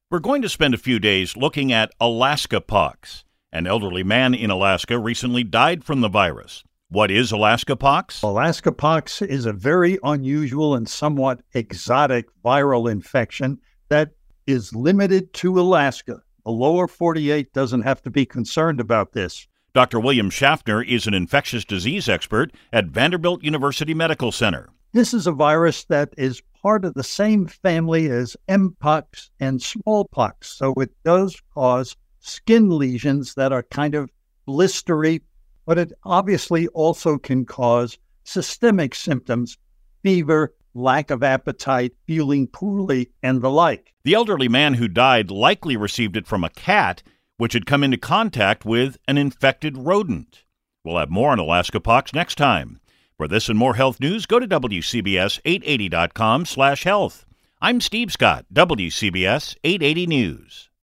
We're going to spend a few days looking at Alaska pox. An elderly man in Alaska recently died from the virus. What is Alaska pox? Alaska pox is a very unusual and somewhat exotic viral infection that is limited to Alaska. The lower 48 doesn't have to be concerned about this. Dr. William Schaffner is an infectious disease expert at Vanderbilt University Medical Center. This is a virus that is part of the same family as mpox and smallpox, so it does cause skin lesions that are kind of blistery, but it obviously also can cause systemic symptoms, fever, lack of appetite, feeling poorly, and the like. The elderly man who died likely received it from a cat, which had come into contact with an infected rodent. We'll have more on Alaska pox next time. For this and more health news, go to WCBS880.com/health. I'm Steve Scott, WCBS 880 News.